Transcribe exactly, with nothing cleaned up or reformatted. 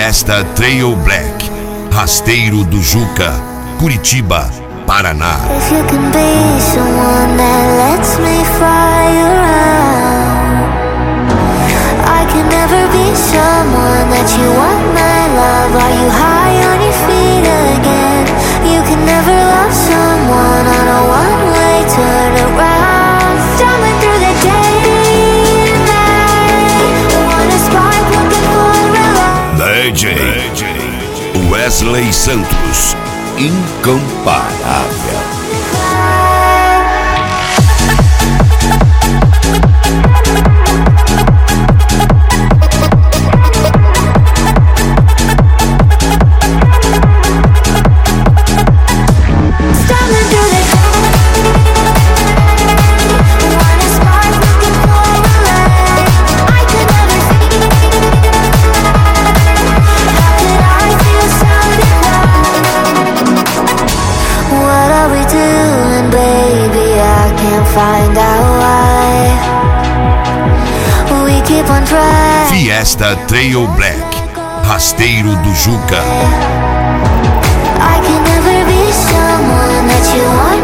Fiesta Trail Black, Rasteiro do Juca, Curitiba, Paraná. If you can be someone that lets me fly around, I can never be someone that you want my love. Are you high on your feet again? You can never love someone on a one-way turnaround. Stumbling through the day and night, wanna spark, looking for a light. D J Wesley Santos, incomparável. Find out why we keep on trying. Fiesta Trail Black, Rasteiro do Juca. I can never be someone that you want.